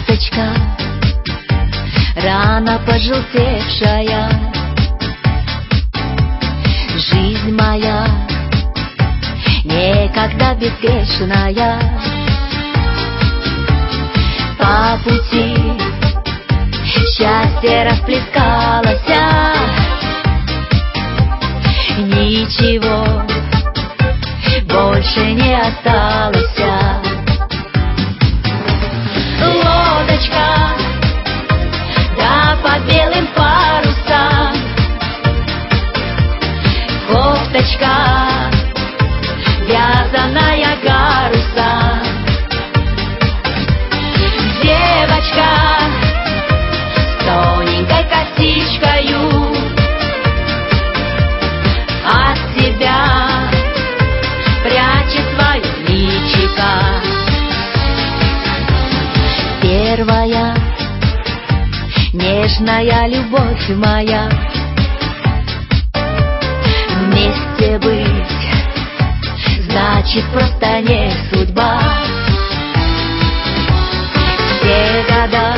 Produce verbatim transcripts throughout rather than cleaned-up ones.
Кофточка рано пожелтевшая, жизнь моя некогда безгрешная. По пути счастье расплескалось, ничего больше не осталось. Лодочка, да под белым парусом, кофточка вязаная гарусом, девочка с тоненькой косичкою от себя прячет свое личико. Первая нежная любовь моя, вместе быть значит просто не судьба. Все года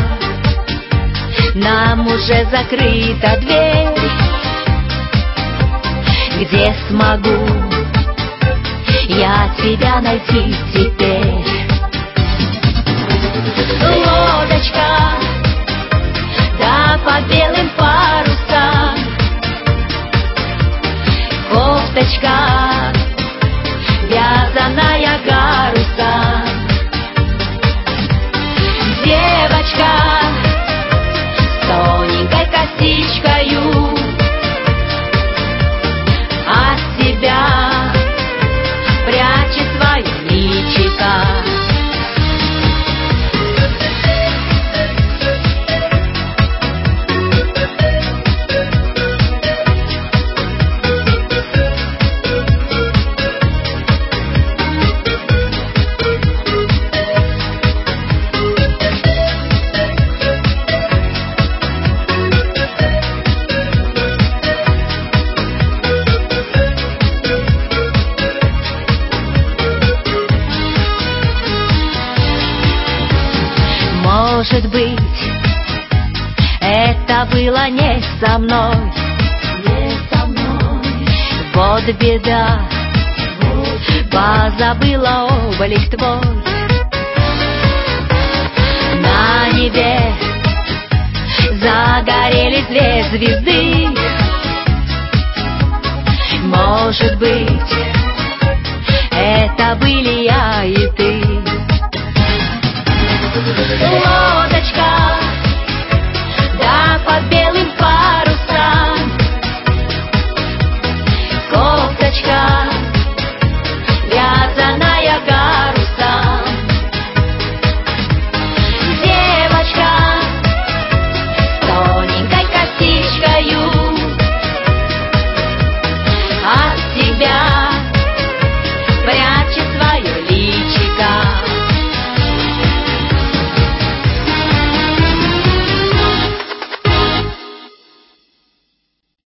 нам уже закрыта дверь, где смогу я тебя найти теперь. Лодочка, да под белым парусом, кофточка вязаная гарусом, девочка с тоненькой косичкою от себя прячет свое личико. Может быть, это было не со мной, не со мной. Вот беда, вот позабыла облик твой. На небе загорелись две звезды. Может быть, это были я и ты.